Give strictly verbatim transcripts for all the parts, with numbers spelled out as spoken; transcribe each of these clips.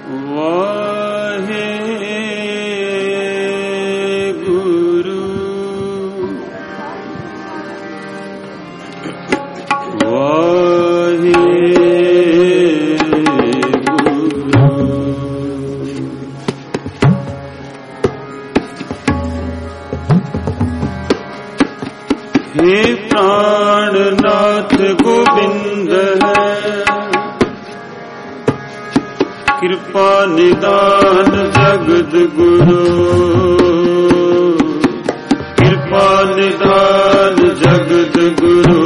वाहे गुरु वाहे हे प्राणनाथ गोविंद है कृपा निदान जगत गुरु कृपा निदान जगत गुरु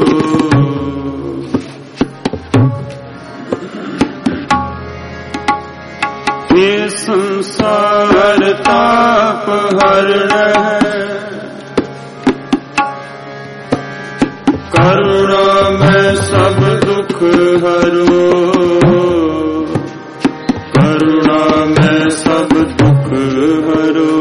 हे संसार ताप हरण है करुणा में सब दुख हरो करुणा में सब दुख हरो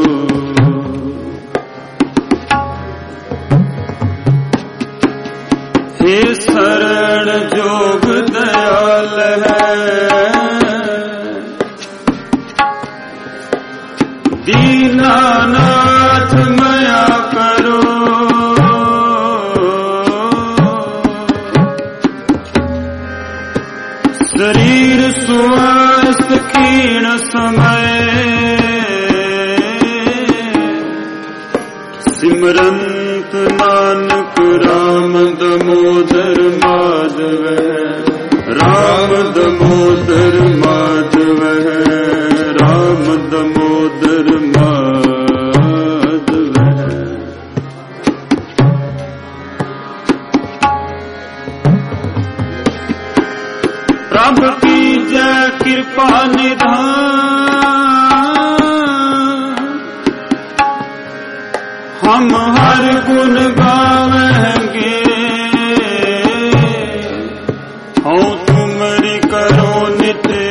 हे शरण जोग दयाल है दीनानाथ मया करो शरीर स्वास्थ्य क्षीण समय सिमरंत नानक राम दमोदर माधव राम दमोदर माधव राम दमोदर माधव प्रभु की जय कृपा निधान हम हर गुण गावेंगे हूँ तुमरी करो नित्य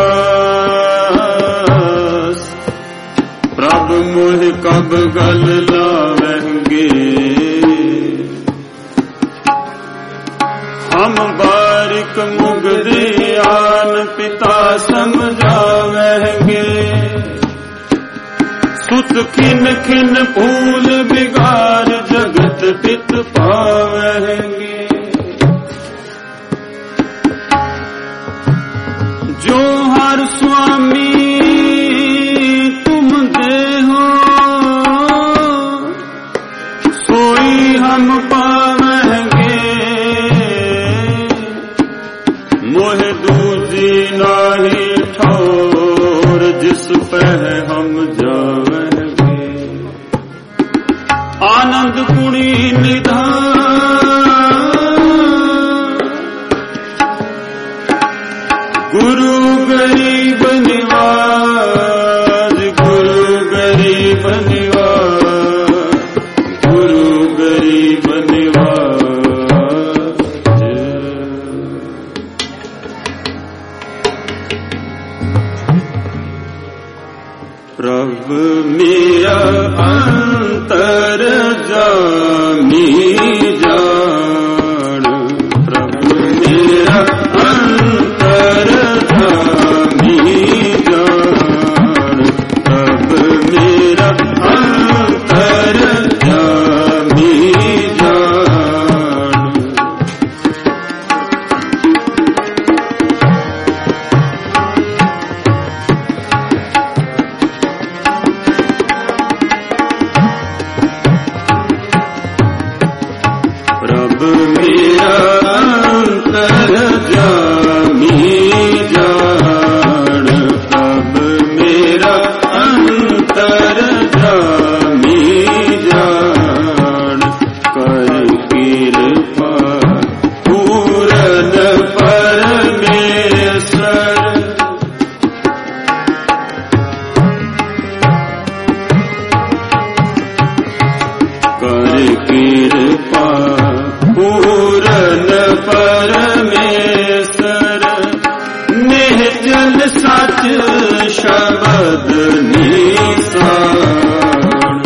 आस प्रभु मोह कब गल लावेंगे हम बारिक मुगदे आन पिता समझावेंगे सुत खिन खिन फूल बिगार जगत पित पावेंगे जो हर स्वामी तुम देहो सोई हम पावेंगे मोह दूजी नाही ठौर जिस पे हम जावेंगे आनंद कुणी निधान गुरु गरीब निवाज गुरु गरीब निवाज गुरु गरीब निवाज प्रभु मेरा अंतर जामी जान प्रभु मेरा अंतर जामी जान प्रभु मेरा अंतर जामी जान प्रभु मेरा अंतर जामी जान प्रभु मेरा अंतर जामी जान कर कृपा पूरन परमेश्वर कर कृपा पूरन परमेश्वर निश्चल सच शब्द निशान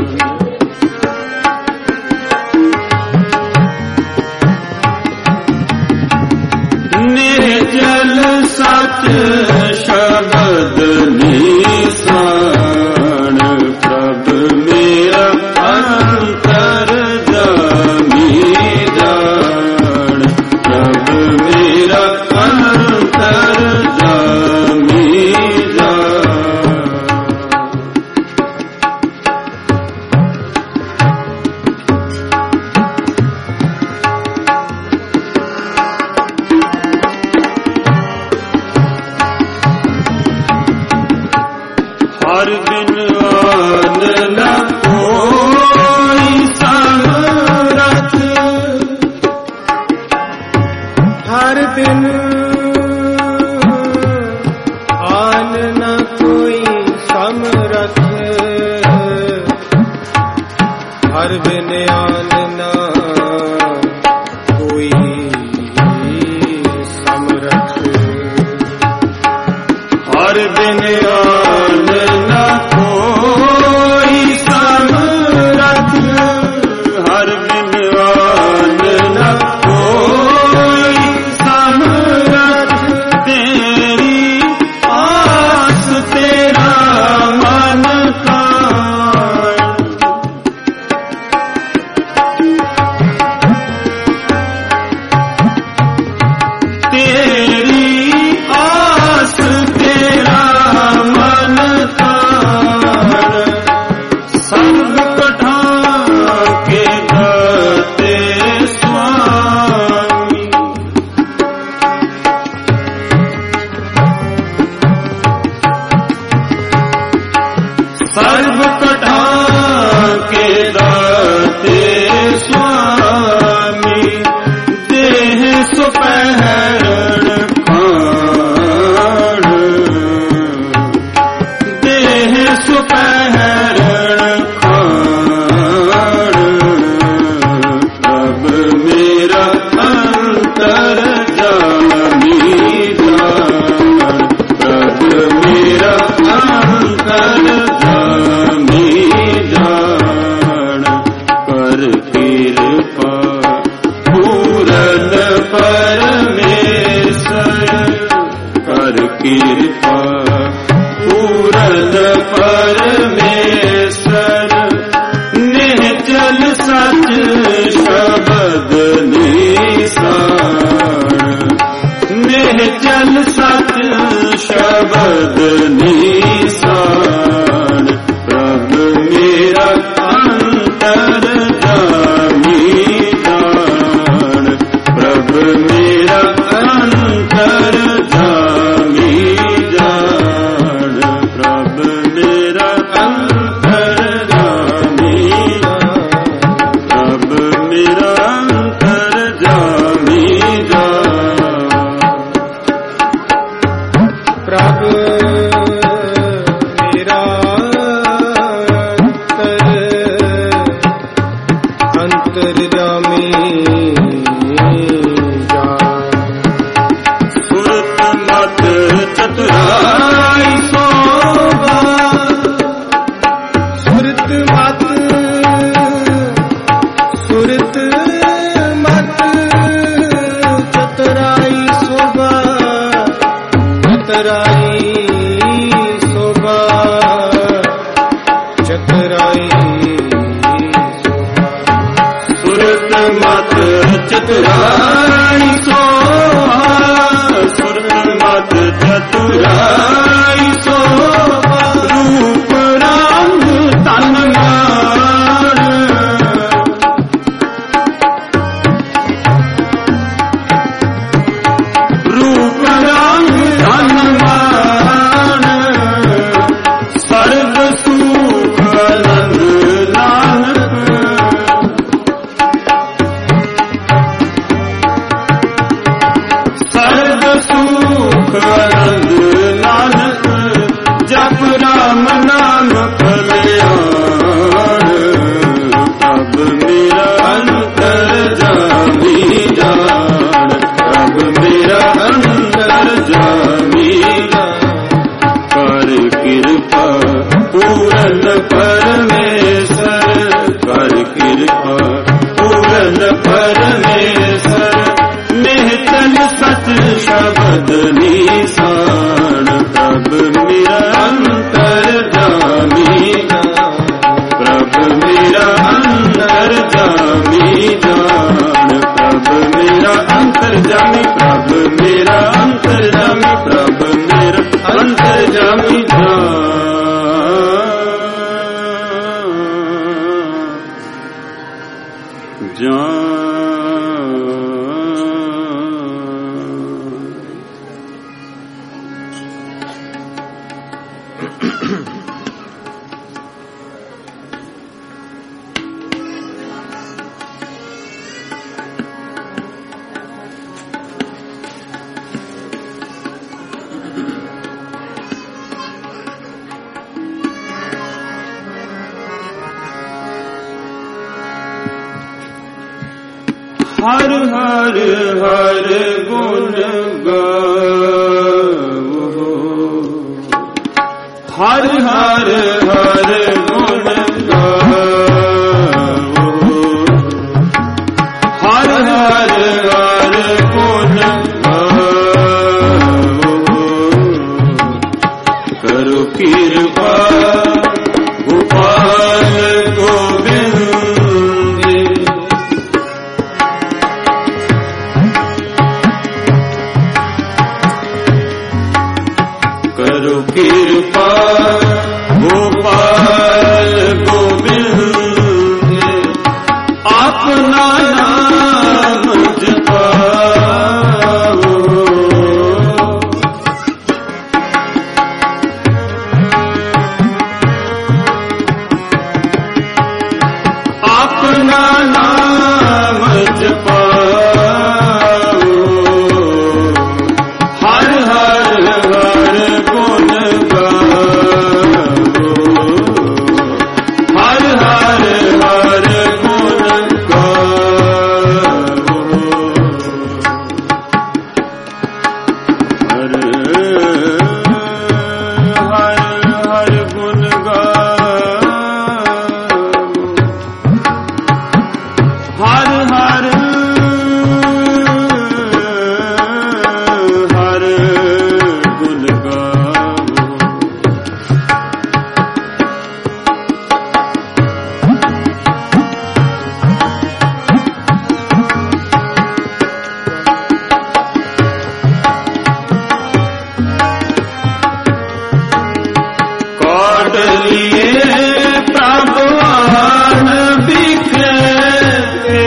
निर्जल सच शब्द ਹਰ ਬਿਨ ਆਨ ਨ ਕੋਈ ਸਮਰਥ, ਹਰ ਬਿਨ ਆਨ ਨ ਕੋਈ ਸਮਰਥ, ਹਰ ਬਿਨ ਆਨ ਨ ਕੋਈ ਸਮਰਥ, ਹਰ ਬਿਨ ਆਨ ਨ ਕੋਈ ਸਮਰਥ, ਹਰ ਬਿਨ ਆਨ ਨ ਕੋਈ ਸਮਰਥ, ਤੇਰੀ ਆਸ ਤੇਰਾ ਮਨ ਕਾਇ, ਤੇਰੀ ਆਸ ਤੇਰਾ ਮਨ ਕਾਇ, ਸਰਬ ਕਠਾਂ ਕੇ ਦਾਤੇ ਸੁਆਮੀ, ਸਰਬ ਕਠਾਂ ਕੇ ਦਾਤੇ ਸੁਆਮੀ, ਦੇਹ ਸੁਪਹਿਰਣ ਖਾਣ, ਦੇਹ ਸੁਪਹਿਰਣ ਖਾਣ, ਪ੍ਰਭ ਮੇਰਾ ਅੰਤਰ ਜਾਮੀ ਜਾਣ, ਪ੍ਰਭ ਮੇਰਾ ਅੰਤਰ ਜਾਮੀ ਜਾਣ, ਕਰ ਕਿਰਪਾ ਪੂਰਨ ਪਰਮੇਸ਼ਰ, ਕਰ ਕਿਰਪਾ ਪੂਰਨ ਪਰਮੇਸ਼ਰ, ਨਿਹਚਲ ਸਚ ਸ਼ਬਦ ਨਿਸਾਨ, ਨਿਹਚਲ ਸਚ ਸ਼ਬਦ ਨਿਸਾਨ, ਪ੍ਰਭ ਮੇਰਾ ਅੰਤਰ ਜਾਮੀ ਜਾਣ, ਪ੍ਰਭ ਮੇਰਾ ਅੰਤਰ ਜਾਮੀ ਜਾਣ, ਪ੍ਰਭ ਮੇਰਾ ਅੰਤਰ ਜਾਮੀ ਜਾਣ, ਪ੍ਰਭ ਮੇਰਾ ਅੰਤਰ ਜਾਮੀ ਜਾਣ, ਪ੍ਰਭ ਮੇਰਾ ਅੰਤਰ ਅੰਤਰਜਾਮੀ ਜਾਣ, ਸੁਰਤ ਮਤ ਚਤੁਰਾਈ ਸੋਭਾ, ਸੁਰਤ ਮਤ ਸੁਰਤ ਮਤ ਚਤੁਰਾਈ ਸੋਭਾ, ਚਤੁਰਾਈ ਸੋਭਾ, ਚਤੁਰਾਈ ਸੁਰਤ ਮਤ ਚਤੁਰਾਈ ਸੋਭਾ, ਸੁਰਤ ਮਤ ਚਤੁਰਾਈ ਸੋਭਾ, ਰੂਪ ਰੰਗ ਤਨ ਮਾਨ, ਰੂਪ ਰੰਗ ਤਨ ਮਾਨ, ਸਰਬ ਸੁਖ ਆਨੰਦ ਨਾਨਕ, ਸਰਬ ਸੁਖ ਆਨੰਦ ਨਾਨਕ, ਜਪ ਰਾਮ ਨਾਮ ਕਲਿਆਣ, ਪ੍ਰਭ ਮੇਰਾ ਅੰਤਰ ਜਾਮੀ ਜਾਣ, ਪ੍ਰਭ ਮੇਰਾ ਅੰਤਰ ਜਾਮੀ ਜਾਣ, ਕਰ ਕਿਰਪਾ ਪੂਰਨ ਪਰਮੇਸ਼ਰ, ਕਰ ਕਿਰਪਾ ਪੂਰਨ ਪਰਮੇਸ਼ਰ, ਨਿਹਚਲ ਸਚ ਸ਼ਬਦ ਨਿਸਾਨ, ਪ੍ਰਭ ਮੇਰਾ ਅੰਤਰ ਜਾਮੀ ਜਾਣ, ਪ੍ਰਭ ਮੇਰਾ ਅੰਤਰ ਜਾਮੀ ਜਾਣ, ਪ੍ਰਭ ਮੇਰਾ ਅੰਤਰ ਜਾਮੀ, ਪ੍ਰਭ ਮੇਰਾ ਅੰਤਰ ਜਾਮੀ, ਪ੍ਰਭ ਮੇਰਾ ਅੰਤਰ ਜਾਮੀ ਜਾਣ, ਜਾਣ। हर हर हर गुण गाओ, हर हर हर गुण गाओ, हर हर हर गुण गाओ। करो कृपा गोपाल गोविंद, करो कृपा गोपाल गोविंद, अपना नाम जपाओ। अपना नाम जपाओ, हर हर हर गुण गाओ, हर हर हर गुण गाओ। हर हर हर गुण गाओ, हर हर हर गुण गाओ। काट लिए प्रभुआन बिखरे,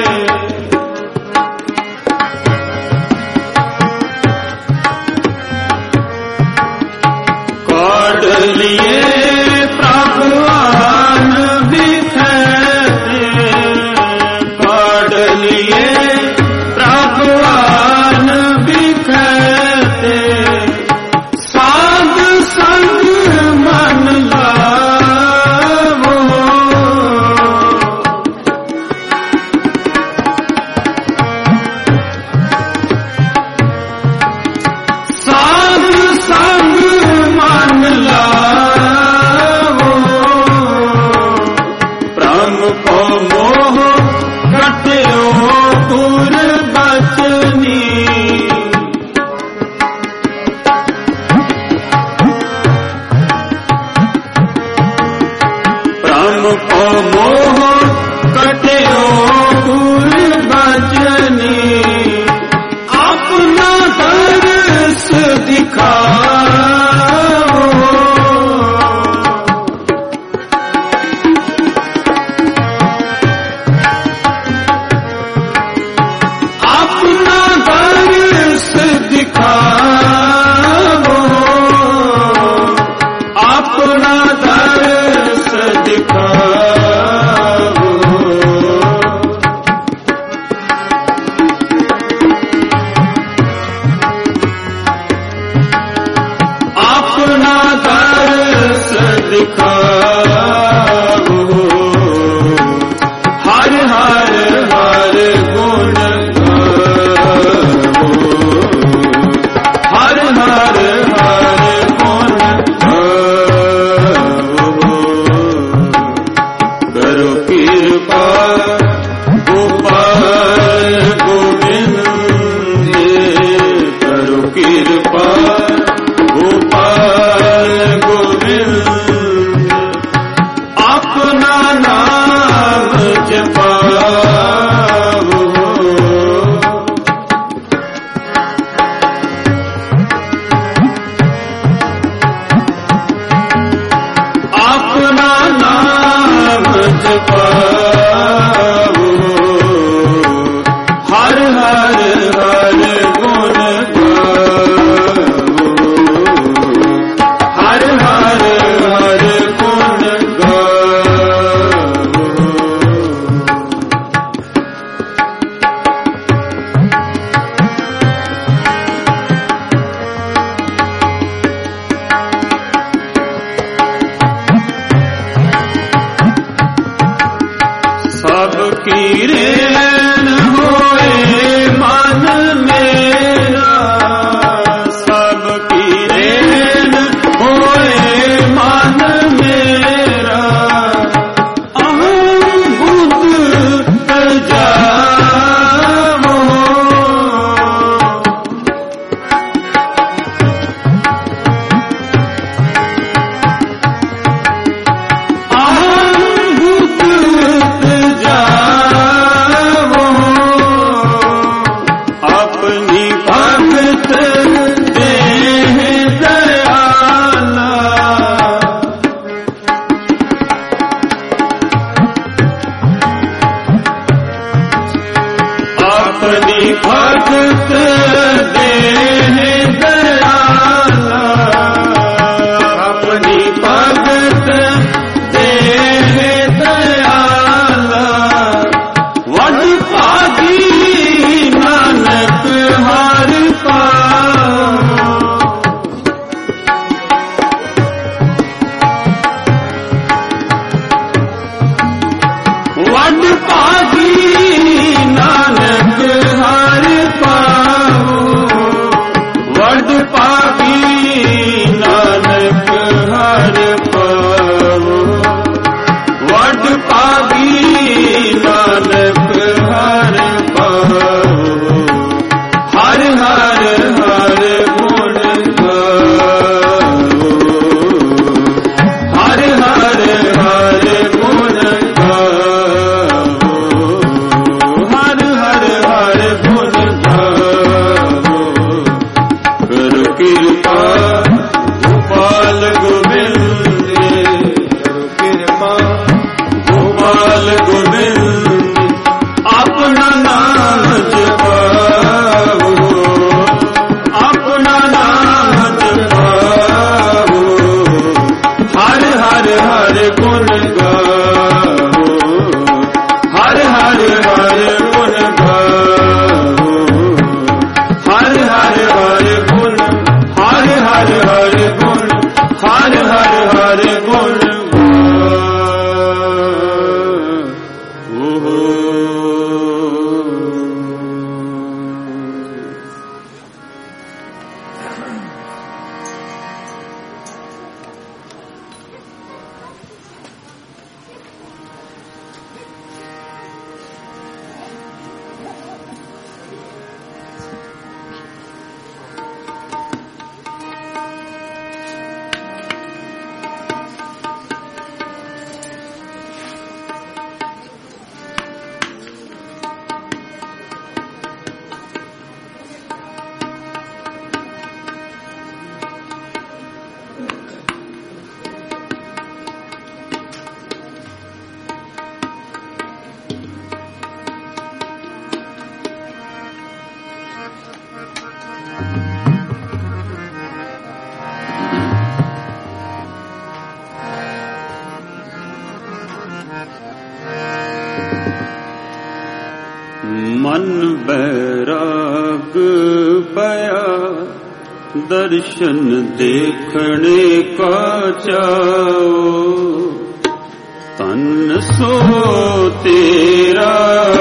काट लिए प्रभुआन बिखरे, काट लिए प्रभुआन बिखरे। साध संग मन लावो, साध संग मन लावो। प्रेम को मोह कट्यो दूर बचनी, प्रेम को मोह कट्यो दूर बचनी। अपना दर्श दिखाओ, अपना दर्श दिखाओ, अपना दर्श दिखाओ। अपना दर्श दिखाओ, हर हर हर गुण गाओ, हर हर हर गुण गाओ। करो कृपा गोपाल गोविंद, करो कृपा गोपाल गोविंद, अपना नाम जपाओ। अपना नाम जपाओ, हर हर हर गुण गाओ, हर हर हर गुण गाओ। सबकी रेन हो कृपा गोपाल गोविंद करो कृपा गोपाल गोविंद अपना नाम जपाओ अपना नाम जपाओ हर हर हर गुण गाओ हर हर हर गुण गाओ हर हर हर गुण हर हर हर गुण हर हर हर गुण मन बैराग पया दर्शन देखने का चाओ तन सो तेरा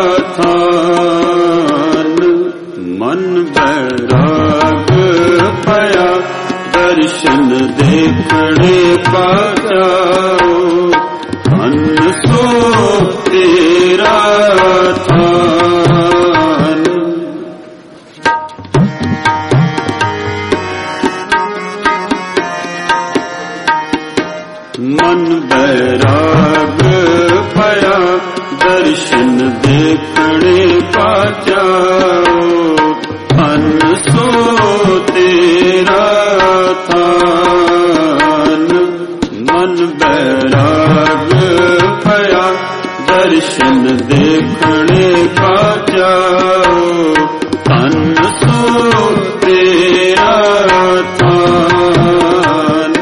थान मन बैराग पया दर्शन देखने का चाओ तन सो तेरा थान मन बैराग पया दर्शन देखने का चाओ तन सो तेरा थान मन बैराग पया दर्शन देखने का चाओ तन सो तेरा थान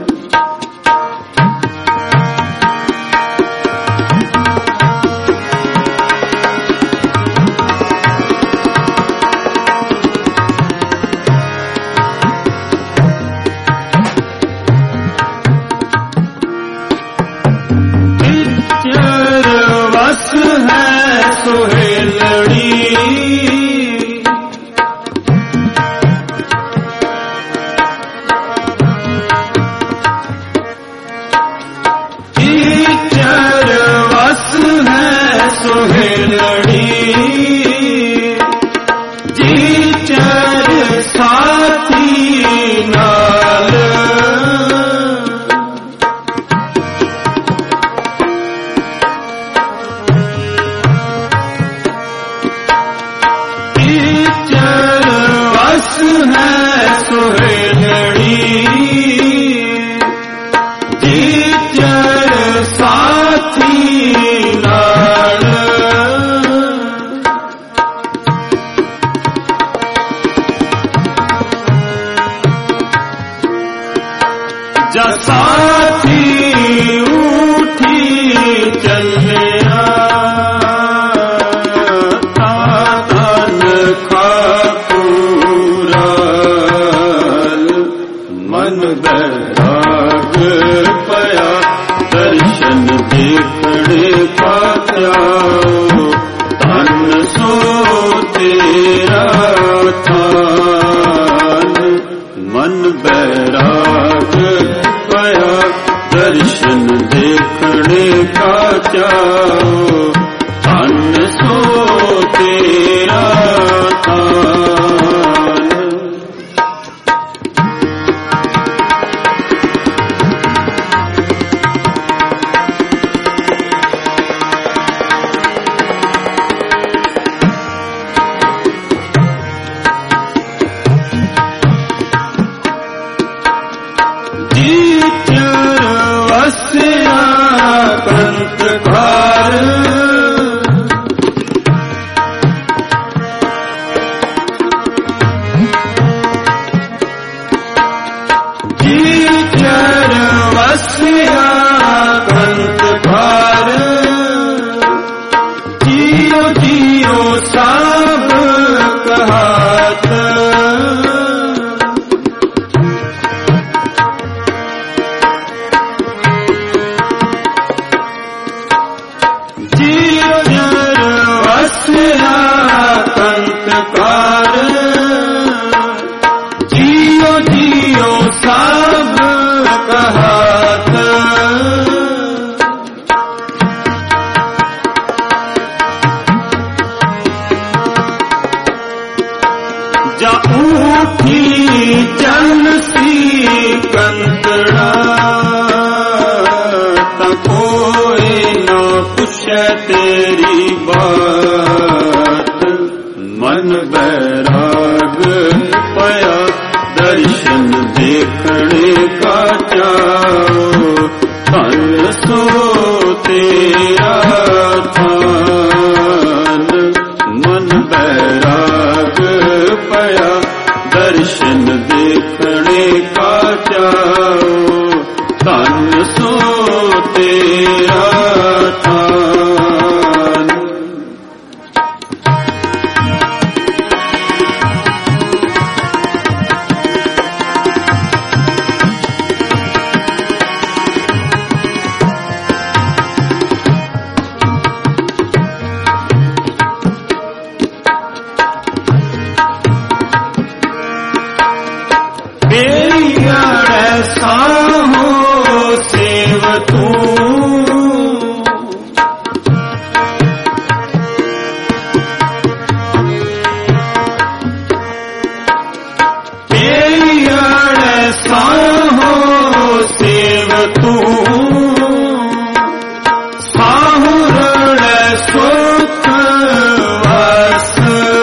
वस है सोहेलड़ी टीचर वस है सोहेलड़ी टीचर साथी नाल है सोहेलड़ी टीचर साथी नाल जा साथी उठी चलिया मन बैराग पया दर्शन देखने का चाओ तन सो तेरा थान मन बैराग पया दर्शन देखने का चाओ तन सो तेरा थान ਕੰਤ ਘਰ ਜੀ ਚਰ ਵਸਿਆ ਕੰਤ ਘਰ ਜੀਉ ਜੀਉ ਸਭ ਕਹਾਤ ਜੀਉ ਜਰ ਵਸਿਆ ਕੰਤ ਘਰ ਜੀਉ ਜੀਉ ਸਭ ਕਹਾਤ ਜਾ ਉਠੀ ਜਨ ਸੀ ਕੰਤੜਾ ਤਾਂ ਕੋਈ ਨਾ ਪੁੱਛੈ ਤੇਰੀ ਬਾਤ ਮਨ ਬੈਰਾਗ ਪਿਆ ਦਰਸ਼ਨ ਦੇਖਣੇ ਕਾ ਚਾਓ ਧਨ ਸੋ ਤੇਰਾ ਥਾਨ ਮਨ ਬੈਰਾਗ ਪਿਆ ਦਰਸ਼ਨ ਦੇਖਣੇ ਕਾ ਚਾਓ ਧਨ ਸੋ ਤੇਰਾ ਥਾਨ ਮੇਰੀਆੜੈ ਸਾਹੋ ਸੇਵ ਤੂੰ ਮੇਰੀਆੜੈ ਸਾਹੋ ਸੇਵ ਤੂੰ ਸਾਹੁਰੜੈ ਸੁਖ ਵਸ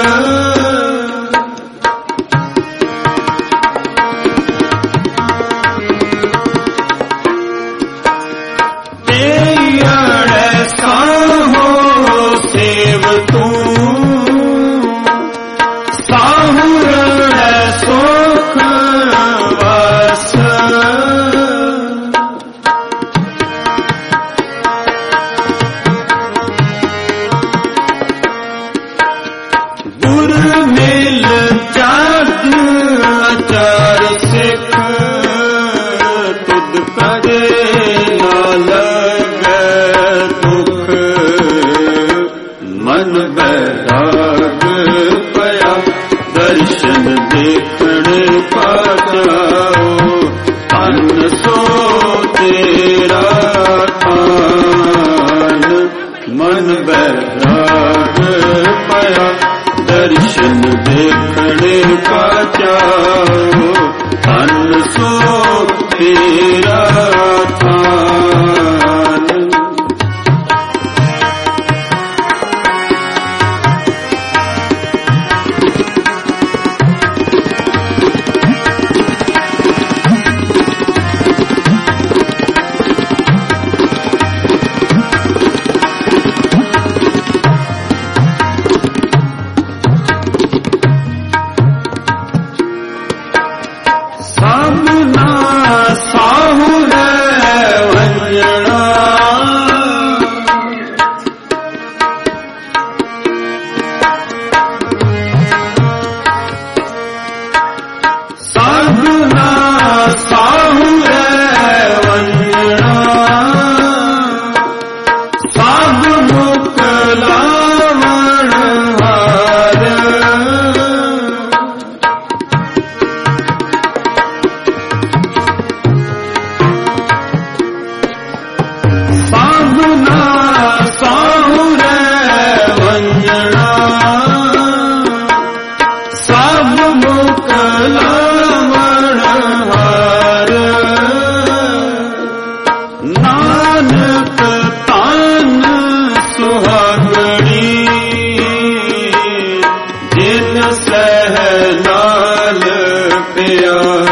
ਤੇਰੀਆੜੈ ਸਾਹੋ ਸੇਵ ਤੂੰ ਸਾਹੁਰੜੈ ਸੁਖ ਵਸ ਗੁਰ ਮਿਲ ਜਗ ਅਚਾਰ ਸਿੱਖ ਤੁਧ ਕਰੇ ਨਾ ਲਗੈ ਦੁਖ ਮਨ ਬੈਰਾਗ ਪਿਆ ਦਰਸ਼ਨ ਦੇਖਣ ਪਾ ਜਾਓ ਧਨ ਸੋ ਤੇਰਾ ਥਾਨ ਮਨ ਬੈਰਾਗ ਪਿਆ ਦਰਸ਼ਨ ਦੇਖਣ ਪਾ ਜਾਓ ਧਨ ਸੋ ਤੇਰਾ ਥਾਨ ਸਾਹਮਣਾ ਸਾਹੁਰੈ ਵੰਜਣਾ ਸਾਹਮਣਾ ਸਾਹੁਰੈ ਵੰਜਣਾ ਸਭ ਮੁਖ ਲਾਵਣ ਹਾਰ ਸਾਹਮਣਾ ਸਾਹੁਰੈ ਵੰਜਣਾ ਸਭ ਮੁਖ ਲਾਵਣ ਹਾਰ ਨਾਨਕ ਧਨ ਸੁਹਾਗਣੀ ਜਿਨ ਸਹਿ ਨਾਲ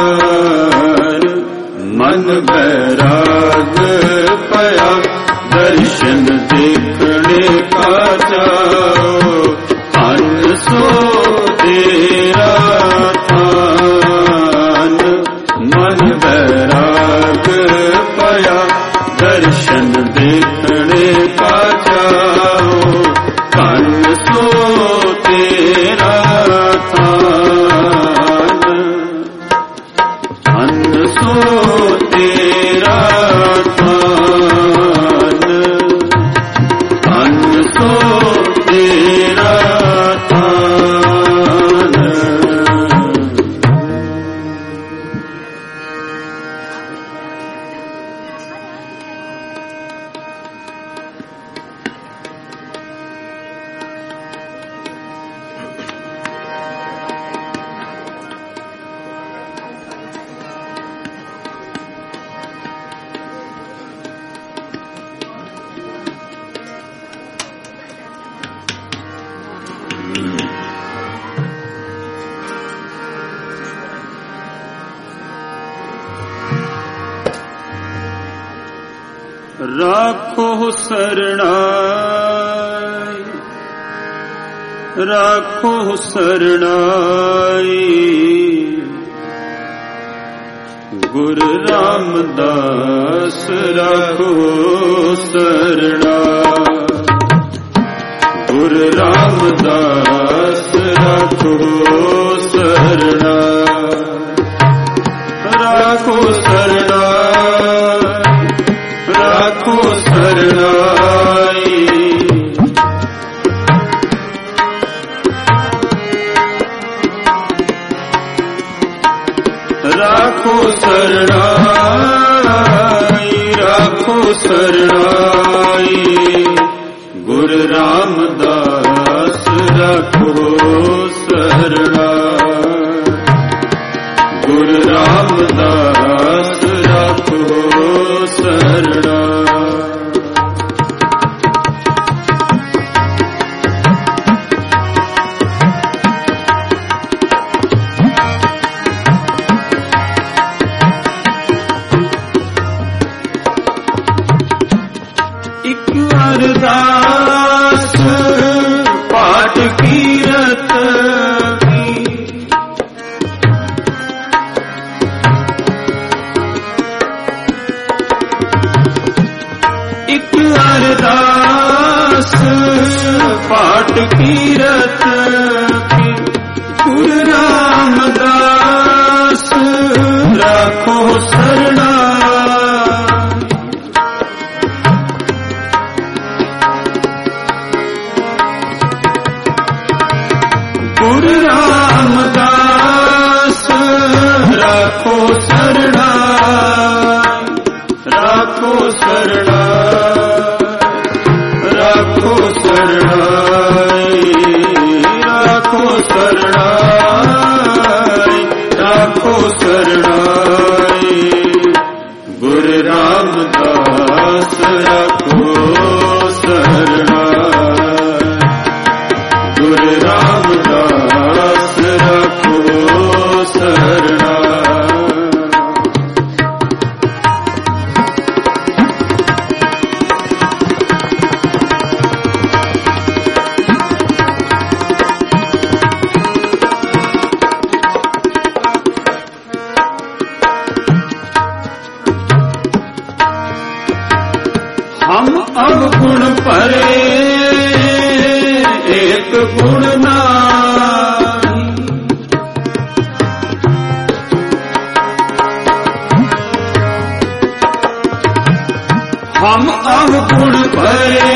ਪਿਆਰ ਮਨ ਬੈਰਾਗ ਪਿਆ दर्शन देखने का जाओ अन्न सो तेरा थान मन बैराग पया दर्शन देखने का जाओ अन्न सो तेरा थान अन्न सो तेरा थान अन्न सो तेरा थान। राखो शरणाई राखो शरणाई गुरु रामदास राखो शरणाई गुरु रामदास राखो शरणाई राखो शरणाई राखो शरणाई राखो शरणाई राखो शरणाई गुरु रामदास राखो शरणाई गुरु रामदास राखो शरणाई। एक अरदास पाठ कीरत की एक अरदास पाठ कीरत की गुरु रामदास राखो शरणाई गुरु रामदास राखो शरणाई राखो शरणाई राखो शरणाई राखो शरणाई राखो शरणाई गुरु रामदास राखो शरणाई गुरु रामदास राखो शरणाई। हम अवगुण परे एक गुण नाही हम अवगुण परे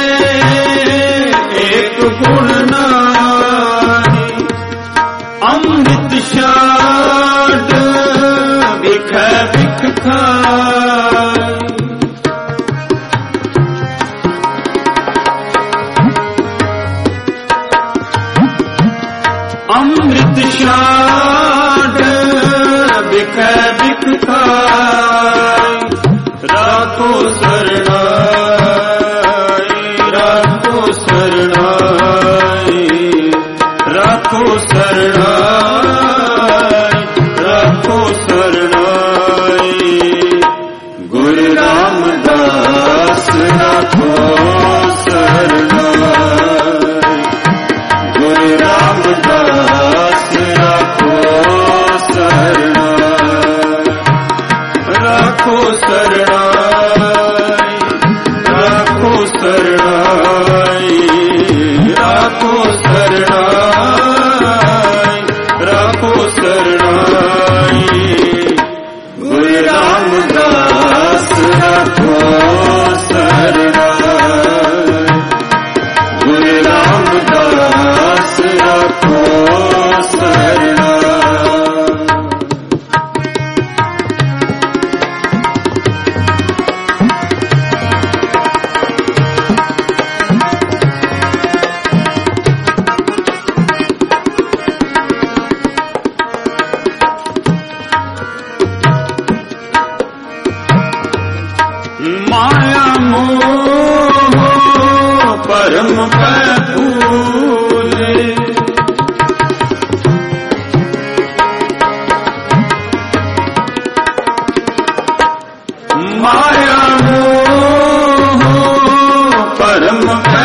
एक गुण नाही अमृत शाद बिख बिख खाए अमृत शाद बिख बिख खाए राखो शरणाई राखो शरणाई राखो शरणाई राखो शरणाई गुरु रामदास राखो राखो शरणाई, राखो शरणाई, राखो शरणाई, राखो शरणाई। गुरु रामदास राखो शरणाई, गुरु रामदास राखो शरणाई। माया मोह परम भूले, माया मोह परम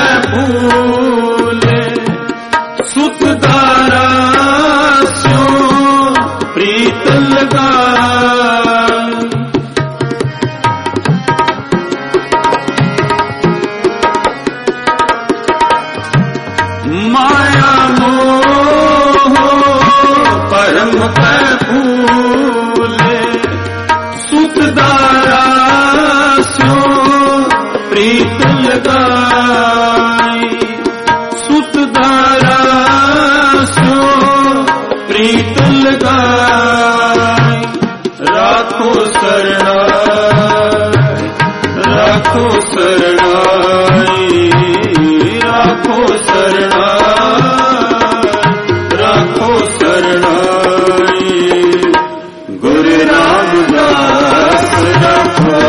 भूले, सुत दारा स्यो प्रीत लगा। माया मोह परम भूले, सुत दारा स्यो प्रीत लगाई, सुत दारा स्यो प्रीत लगाई। राखो शरणाई, राखो शरणाई, राखो शरणाई, राखो शरणाई। गुरु रामदास राखो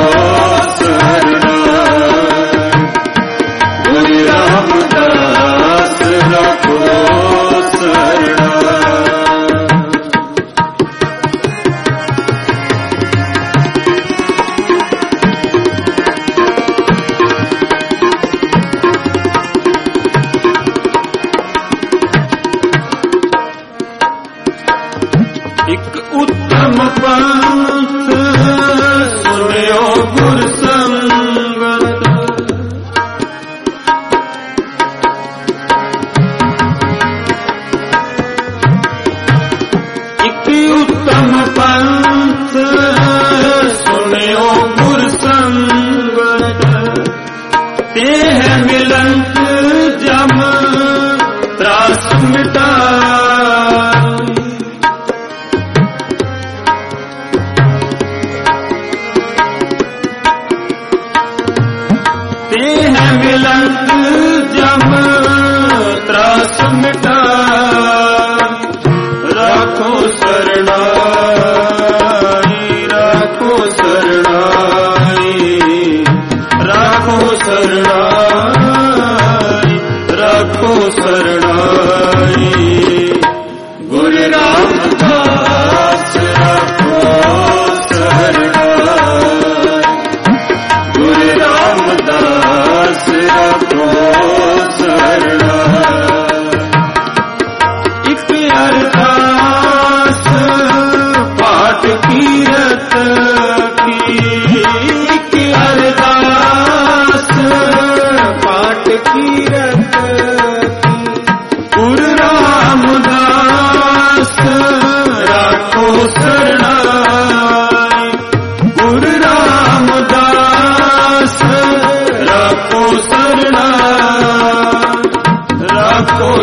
शरणाई, गुरु रामदास राखो शरणाई। एक उत्तम पंथ सुनियो गुर संगत, एक उत्तम पंथ सुनियो गुर संगत, ते है मिलंत जम त्रास मिटाई। ते है मिलंत जम त्रास मिटाई। राखो शरणाई, राखो शरणाई, राखो शरणाई, राखो शरणाई। गुरु रामदास राखो शरणाई, गुरु रामदास राखो शरणाई। एक अरदास पाठ कीरत की, एक अरदास पाठ कीरत की। गुरु रामदास राखो शरणाई, गुरु रामदास राखो शरणाई, राखो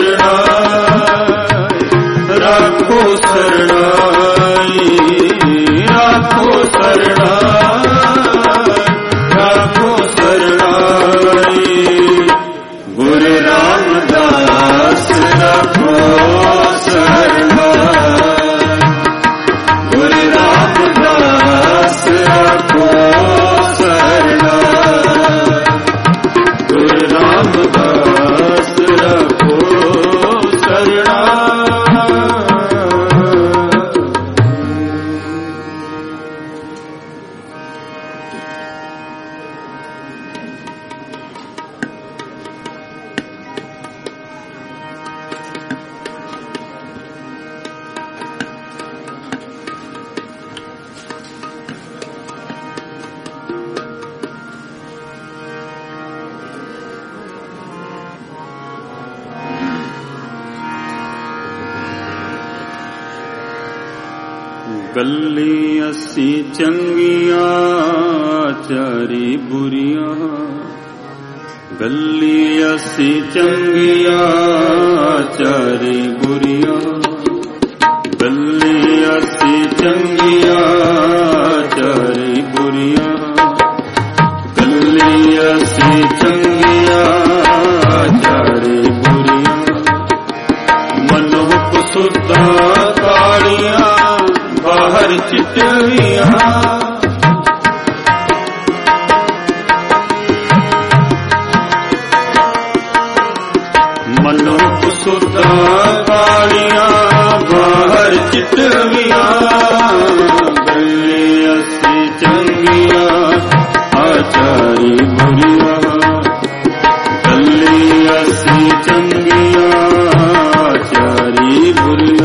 शरणाई, राखो शरणाई, राखो शरणाई, राखो शरणाई। गुरु रामदास राखो शरणाई, गुरु रामदास राखो शरणाई, गुरु रामदास राखो शरणाई। गल्ली असी चंगिया चारी बुरिया, गल्ली असी चंगिया चारी बुरिया, गल्ली असी चंगिया चारी बुरिया, गल्ली असी चंगिया चारी बुरिया, मनोक सुता कालिया बाहर चिटविया, मनोक सुता कालिया बाहर चिटविया, गल्ली असी चंगिया आचारी बुरिया, गल्ली असी चंगिया आचारी बुरिया।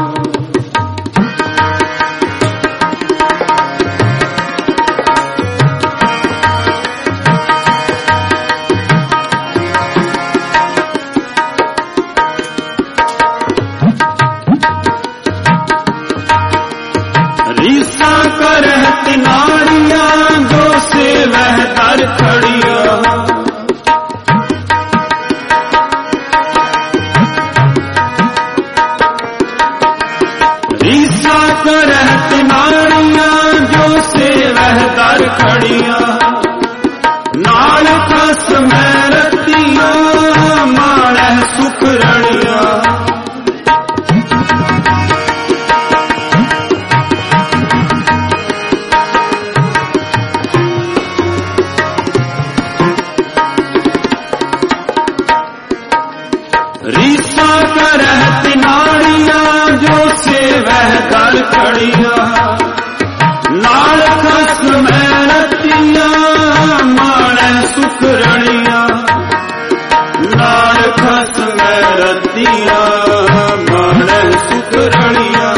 रीसा करहत नारिया जो से वह दर खड़िया, रीसा करहत नारिया जो से वह दर खड़िया, नाल खस में रतिया माणह सुख रड़िया, रीसा करहत नारिया जो से वह दर खड़िया, नाल खस में रतिया माणह सुख रड़िया, नाल खस में रतिया माणह सुख रड़िया,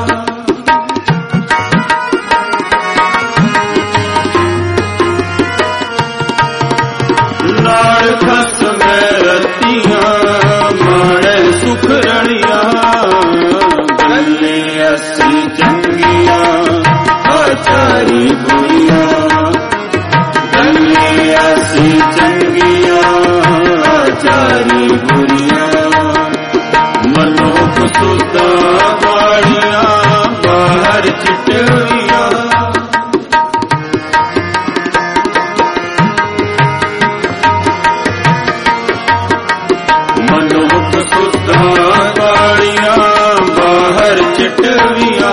नाल खस में रतिया माणह सुख रड़िया, गल्ली असी चंगिया आचारी बुरिया, गल्ली असी चंगिया आचारी बुरिया, मनोक सुता कालिया बाहर चिटविया, मनोक सुता कालिया बाहर चिटविया,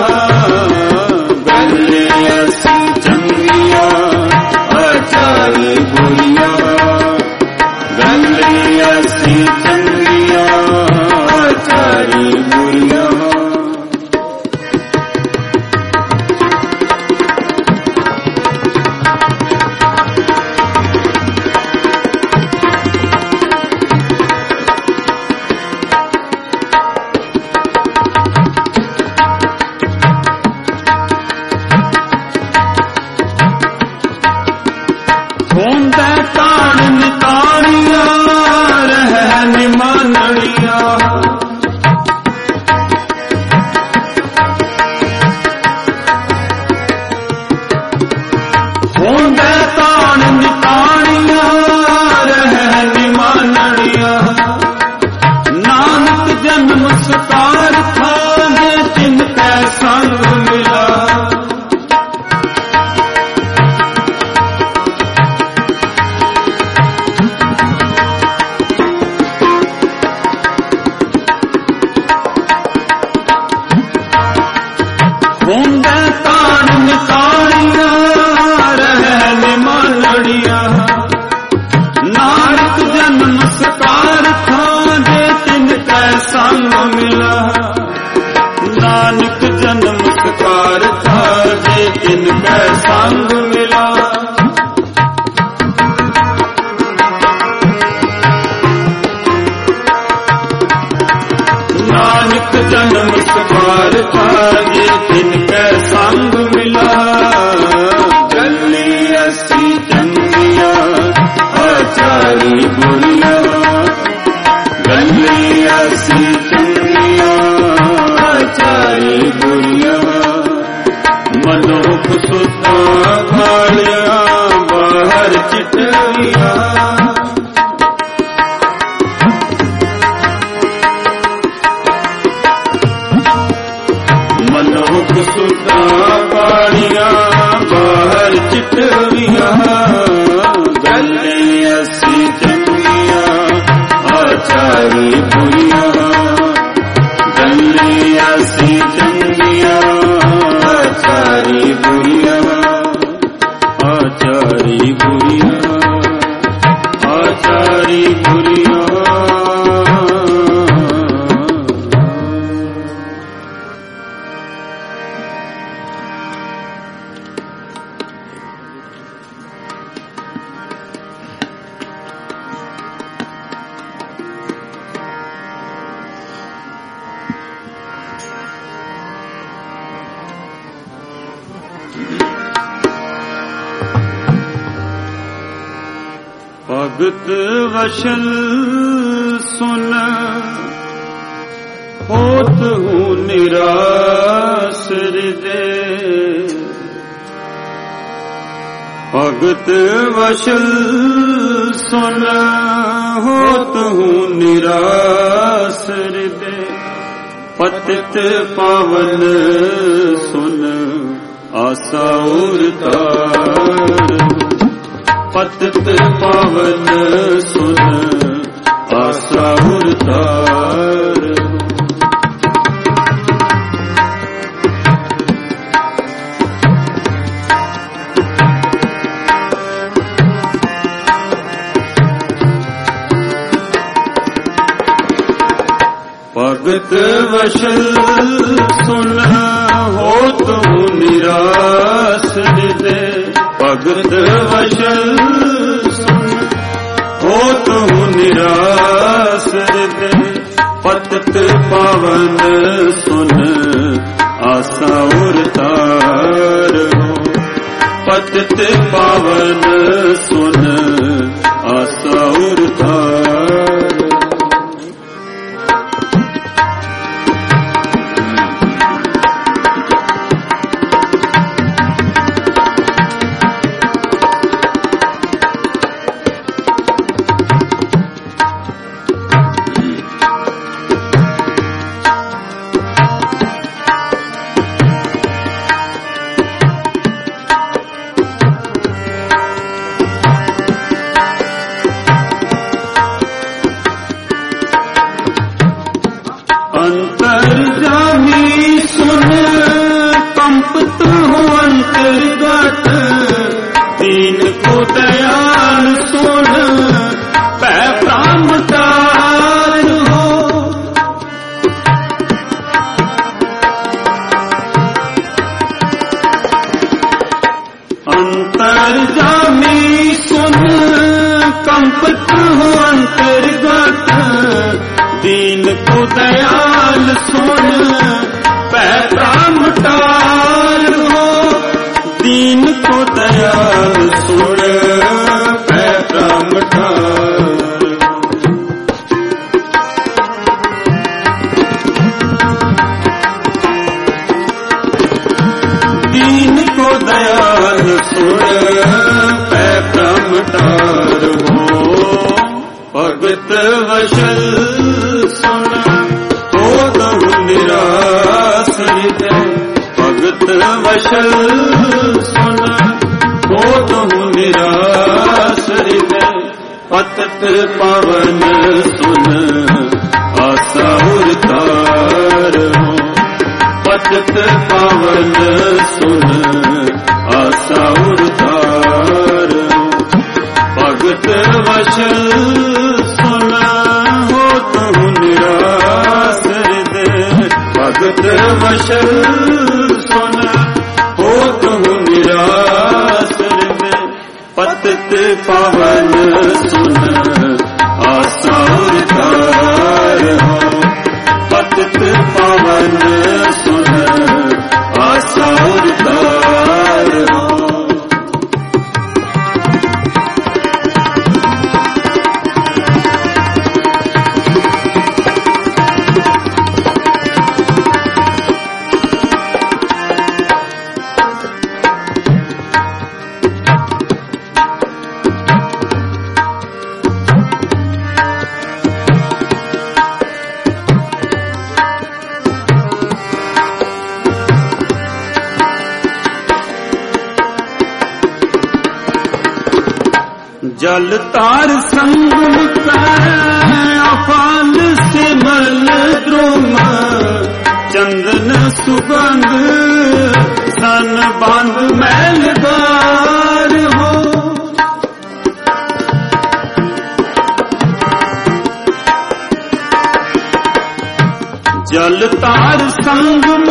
गल्ली असी चंगिया आचारी बुरिया, गल्ली असी चंगिया आचारी बुरिया। होंदा ताण नितारिया रह निमानड़िया, होंदा ताण नितारिया रह निमानड़िया, नानक जन्म सतार था जे जिनका संग मिला, होंदा ताण नितारिया रह निमानड़िया, नानक जन्म सकार था जे तिनका संग मिला, नानक जन्म सकार था जे तिनका संग मिला, नानक जन्म सकार था जे तिनका संग मिला, गल्ली असी चंगिया आचारी बुरिया, गल्ली असी चंगिया आचारी बुरिया, भगत वशल सुन होत हूँ निराश हृदय। भगत वशल सुन होत हूँ निराश हृदय। पतित पावन सुन आशा उरतार। पतित पावन सुन आशा उरतार। भगत वशल सुन होत हूँ निराश हृदय। भगत वशल सुन होत हूँ निराश हृदय। पतित पावन सुन आशा उरतार हो। पतित पावन सुन आशा उरतार। अंतर्जामी सुन कंपित हो अंतर्गत। दीन को दयाल सुन पै प्राणदार हो। अंतर्जामी सुन कंपित हो अंतर्गत। दीन को दयाल सुन पै प्राणदार हो। दीन को दयाल सुन पै प्राणदार। दीन को दयाल सुन पै प्राणदार हो। भगत वशल सुन होत हूँ निराश हृदय। भगत वशल सुन होत हूँ निराश हृदय। पतित पावन सुन आशा उरतार हो। पतित पावन सुन आशा उरतार हो। भगत वशल सुन होत हूँ निराश हृदय। भगत वशल सुन होत हूँ निराश हृदय। पतित पावन सुन आशा उरतार हो। पतित पावन सुन आशा उरतार हो। जल तार संगम अफाल से मल द्रोम। चंदन सुगंध सन बांध मैलदार हो। जल तार संगम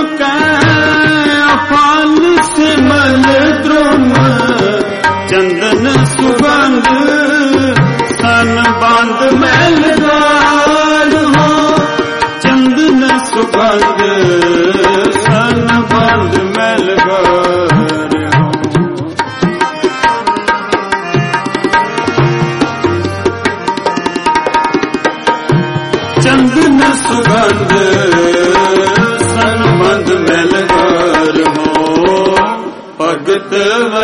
अफाल से मल द्रोम। चंदन सुगंध सन बांध मैलदार हो। चंदन सुगंध सन बांध मैलदार हो।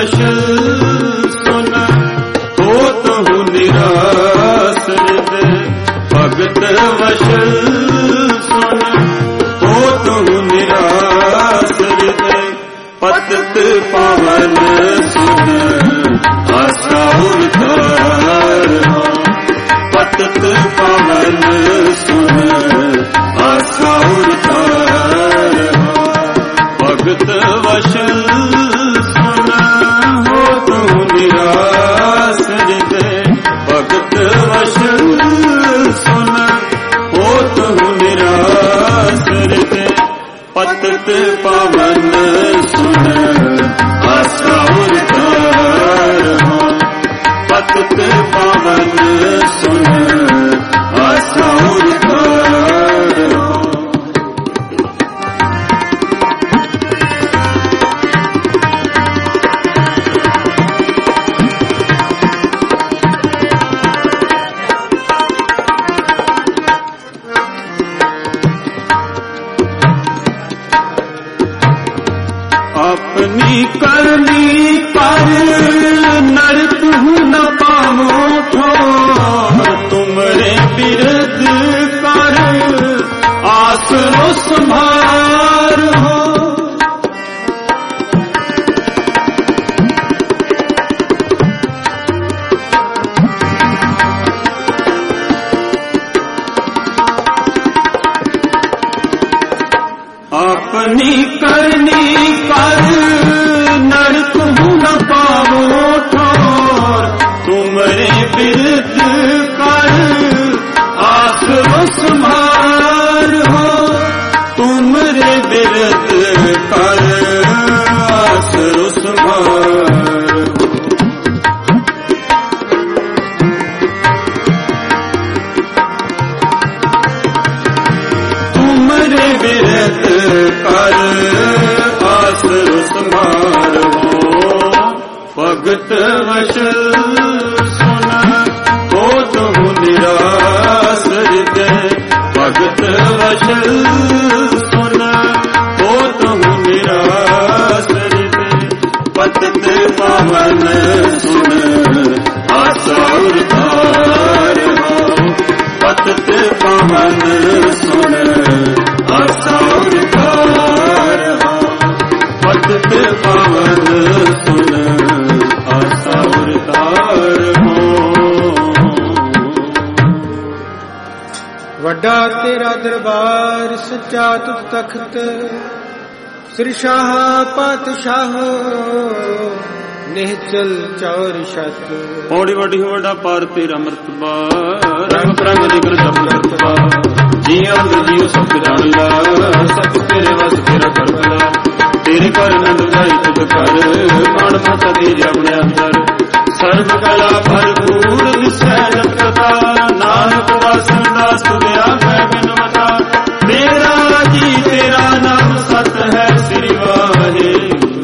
ਵਸ਼ਲ ਸੁਨ ਹੋਤਹੁ ਨਿਰਾਸ ਹਿਰਦੈ ਭਗਤ ਵਸ਼ਲ ਸੁਨ ਹੋਤਹੁ ਨਿਰਾਸ ਹਿਰਦੈ ਪਤਿਤ ਪਾਵਨ ਸੁਨ ਆਸਾ ਉਰਤਾਰ ਪਤਿਤ ਪਾਵਨ ਸੁਨ ਆਸਾ ਉਰਤਾਰ ਭਗਤ ਵਸ਼ਲ ਸੁਨ ਹੋਤਹੁ ਨਿਰਾਸ ਹਿਰਦੈ ਭਗਤ ਵਸ਼ਲ ਸੁਨ ਹੋਤਹੁ ਨਿਰਾਸ ਹਿਰਦੈ ਪਤਿਤ ਪਾਵਨ ਸੁਨ ਆਸਾ ਉਰਤਾਰ ਪਤਿਤ ਪਾਵਨ ਸੁਨ ਆਸਾ ਉਰਤਾਰ अपनी करनी कर नरक न पावो ठोर तुमरे बिरद कर आसरो संभार हो अपनी करनी कर नरक न पावो ठोर तुमरे बिरद कर आसरो संभार हो तुमरे बिरद कर आसरो संभार तुमरे बिरद कर आसरो संभार हो भगत वशल सुन होतहु निरास हृदय भगत वशल सुन होतहु निरास हृदय पतित पावन सुन आसा उरतार हो पतित पावन सुन आसा उरतार हो पतित पावन सुन आसा उरतार हो ਵੱਡਾ ਤੇਰਾ ਦਰਬਾਰ ਸੱਚਾ ਤੁਧ ਤਖਤ ਸ੍ਰੀ ਸ਼ਾਹ ਪਾਤਸ਼ਾਹ ਨਿਹਚਲ ਚੌਰ ਛਤ ਪੌੜੀ ਵੱਡੀ ਵੱਡਾ ਪਾਰ ਤੇਰਾ ਮਰਤਬਾ ਰੰਗ ਪ੍ਰੰਗ ਦੀ ਗੁਰ ਸ਼ਬਦ ਕਰਤਬਾ ਜੀਆਂ ਅੰਦਰ ਜੀਉ ਸਭ ਜਾਣਦਾ ਸਭ ਤੇਰੇ ਵਸ ਤੇਰਾ ਕਰਬਲਾ ਤੇਰੇ ਘਰ ਨੰਦ ਜਾਈ ਤੁਧ ਘਰ ਮਾਣ ਮਾਤਾ ਦੇ ਆਪਣੇ ਅੰਦਰ ਸਰਬ ਕਲਾ ਭਰਪੂਰ ਦਿਸੈ ਜਪਤਾ ਨਾਨਕ ਵਾਸਨ ਦਾਸ ਤੁਧਿਆ ਮੈਂ ਬਿਨਵਤਾ ਤੇਰਾ ਜੀ ਤੇਰਾ ਨਾਮ ਸਤ ਹੈ ਸ੍ਰੀ ਵਾਹਿਗੁਰੂ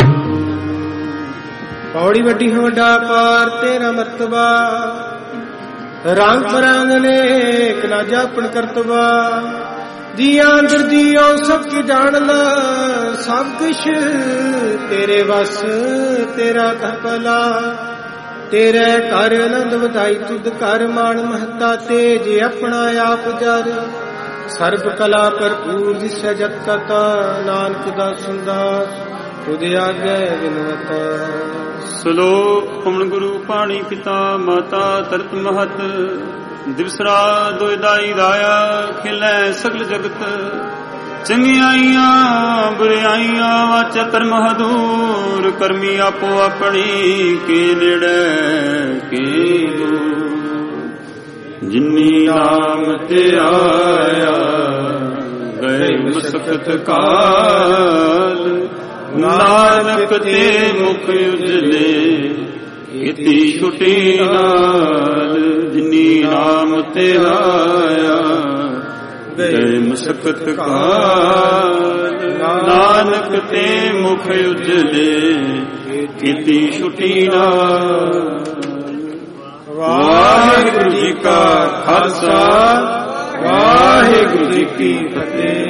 ਪੌੜੀ ਵੱਡੀ ਵੱਡਾ ਪਾਰ ਤੇਰਾ ਮਰਤਬਾ ਰੰਗ ਬਰੰਗ ਨੇਕ ਨਾ ਜਾਪਣ ਕਰਤਬਾ ਜੀਆਂ ਅੰਦਰ ਜੀਉ ਸਭ ਕੀ ਜਾਣ ਲਾ ਸਭ ਕੁਛ ਤੇਰੇ ਵਸ ਤੇਰਾ ਘਰ ਭਲਾ ਤੇਰੇ ਘਰ ਆਨੰਦ ਵਧਾਈ ਤੁਧ ਘਰ ਮਾਣ ਮਹਤਾ ਤੇਜ ਆਪਣਾ ਆਪ ਜਰ ਸਰਬ ਕਲਾ ਭਰਪੂਰ ਦਿਸੈ ਜਤ ਕਤਾ ਨਾਨਕ ਦਾਸਨ ਦਾਸ ਤੁਧ ਆਗੇ ਬਿਨਵਤਾ ਸ਼ਲੋਕ ਪਵਨ ਗੁਰੂ ਪਾਣੀ ਪਿਤਾ ਮਾਤਾ ਤਰਤ ਮਹਤ ਦਿਵਸਰਾ ਦੋਇਦਾਈ ਰਾਇਆ ਖਿਲੈ ਸਗਲ ਜਗਤ ਚੰਗਿਆਈਆਂ ਬੁਰਿਆਈਆਂ ਵਾਚੈ ਕਰਮ ਹਦੂਰ ਕਰਮੀ ਆਪੋ ਆਪਣੀ ਕੇ ਨੇੜੇ ਕੇ ਦੂਰ ਜਿਨੀ ਨਾਮ ਤੇ ਆਇਆ ਗਏ ਮਸਕਤ ਕਾਲ ਨਾਨਕ ਤੇ ਮੁਖ ਉਜਲੇ ਕੀਤੀ ਛੁਟੀ ਨਾਲ ਜਿਨੀ ਨਾਮ ਤੇ ਆਇਆ ਗਏ ਮਸਕਤ ਕਾਲ ਨਾਨਕ ਤੇ ਮੁਖ ਉਜਲੇ ਕੀਤੀ ਛੁਟੀ ਨਾਲ ਵਾਹਿਗੁਰੂ ਜੀ ਕਾ ਖਾਲਸਾ ਵਾਹਿਗੁਰੂ ਜੀ ਕੀ ਫਤਿਹ।